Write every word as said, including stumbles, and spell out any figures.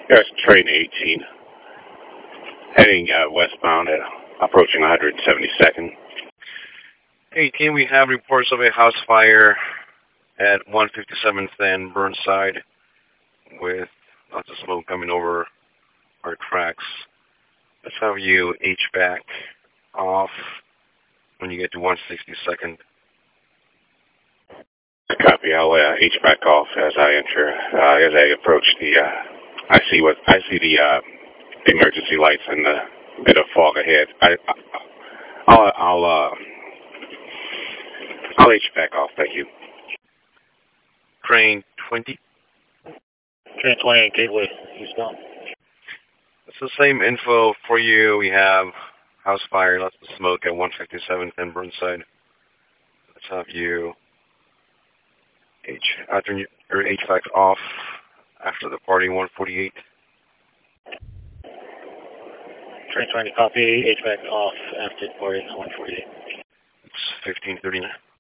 Yes, train eighteen, heading uh, westbound at approaching one hundred seventy-second. eighteen, we have reports of a house fire at one fifty-seventh and Burnside with lots of smoke coming over our tracks. Let's have you H V A C off when you get to one sixty-second. Copy. I'll uh, H V A C off as I enter. Uh, as I approach the, uh, I see what I see the uh, emergency lights and the bit of fog ahead. I, I'll I'll uh, I'll H V A C off. Thank you. Train twenty. Train twenty, Gateway, eastbound. It's the same info for you. We have house fire, lots of smoke at one fifty-seventh and Burnside. Let's have you H after your H V A C off after the party one forty-eight. Train twenty, copy. H V A C off after the party one forty-eight. It's fifteen thirty-nine.